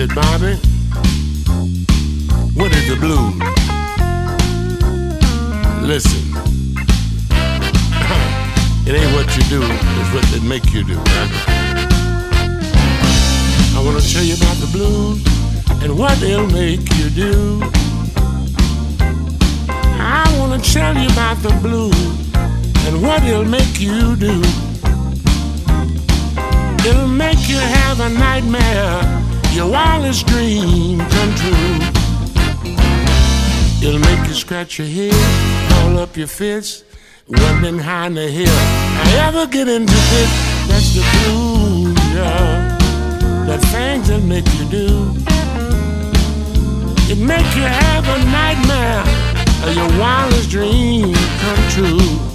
said, Bobby, what is the blues? Listen, it ain't what you do, it's what they make you do. I want to tell you about the blues and what they'll make you do. I want to tell you about the blues and what it'll make you do. It'll make you have a nightmare, your wildest dream come true. It'll make you scratch your head, roll up your fists, wondering how in the hell I ever get into this. That's the blues, yeah. The things that make you do. It make you have a nightmare, your wildest dream come true.